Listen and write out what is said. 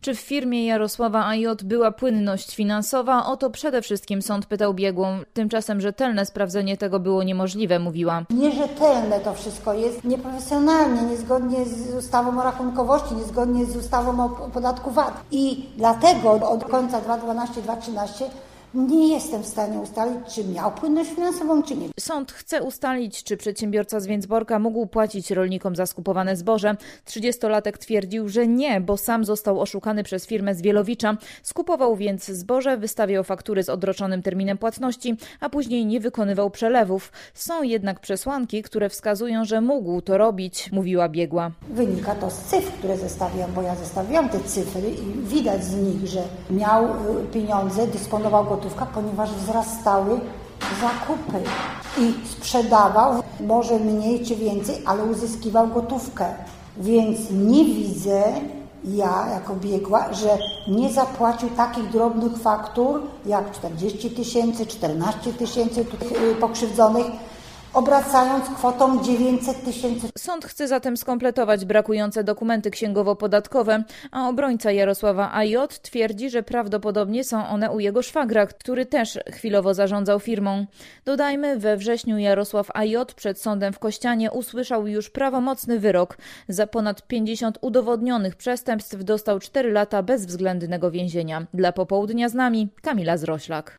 Czy w firmie Jarosława A.J. była płynność finansowa? O to przede wszystkim sąd pytał biegłą. Tymczasem rzetelne sprawdzenie tego było niemożliwe, mówiła. Nierzetelne to wszystko jest, nieprofesjonalnie, niezgodnie z ustawą o rachunkowości, niezgodnie z ustawą o podatku VAT. I dlatego od końca 2012-2013 nie jestem w stanie ustalić, czy miał płynność finansową, czy nie. Sąd chce ustalić, czy przedsiębiorca z Więcborka mógł płacić rolnikom za skupowane zboże. 30-latek twierdził, że nie, bo sam został oszukany przez firmę z Wielowicza. Skupował więc zboże, wystawiał faktury z odroczonym terminem płatności, a później nie wykonywał przelewów. Są jednak przesłanki, które wskazują, że mógł to robić, mówiła biegła. Wynika to z cyfr, które zestawiam, bo ja zestawiłam te cyfry i widać z nich, że miał pieniądze, dysponował gotówką, ponieważ wzrastały zakupy i sprzedawał może mniej czy więcej, ale uzyskiwał gotówkę. Więc nie widzę, ja jako biegła, że nie zapłacił takich drobnych faktur jak 40 000, 14 000 pokrzywdzonych, obracając kwotą 900 000. Sąd chce zatem skompletować brakujące dokumenty księgowo-podatkowe, a obrońca Jarosława A.J. twierdzi, że prawdopodobnie są one u jego szwagra, który też chwilowo zarządzał firmą. Dodajmy, we wrześniu Jarosław A.J. przed sądem w Kościanie usłyszał już prawomocny wyrok. Za ponad 50 udowodnionych przestępstw dostał 4 lata bezwzględnego więzienia. Dla Popołudnia z nami Kamila Zroślak.